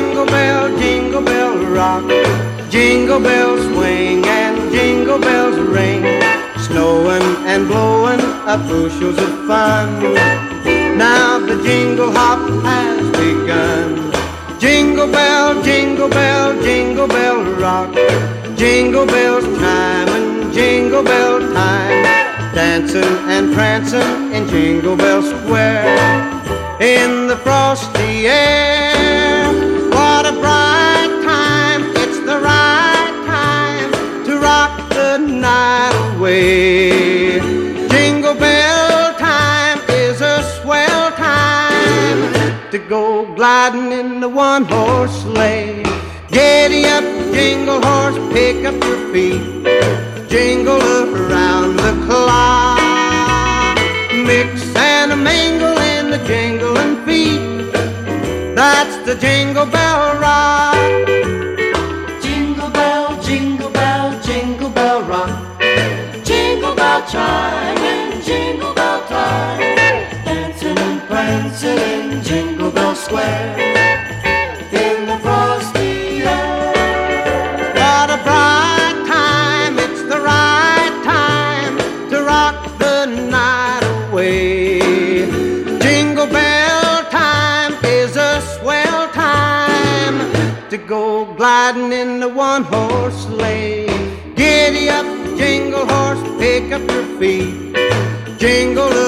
jingle bell rock. Jingle bells swing and jingle bells ring. Snowing and blowing up bushels of fun. Now the jingle hop has begun. Jingle bell, jingle bell, jingle bell rock. Jingle bells time and jingle bell time. Dancing and prancing in Jingle Bell Square. In the frosty air, what a bright time. It's the right time to rock the night away. Jingle bell time is a swell time to go gliding in the one-horse sleigh. Giddy up, jingle horse, pick up your feet. Jingle around the clock. Mix and a mingle in the jingling feet. That's the Jingle Bell Rock. Jingle bell, jingle bell, jingle bell rock. Jingle bell chime and jingle bell time. Dancing and prancing in Jingle Bell Square. In the frosty air. What a bright time, it's the right time to rock the night away. Jingle bell time is a swell time to go gliding in the one-horse sleigh. Giddy up, jingle horse, pick up your feet. Jingle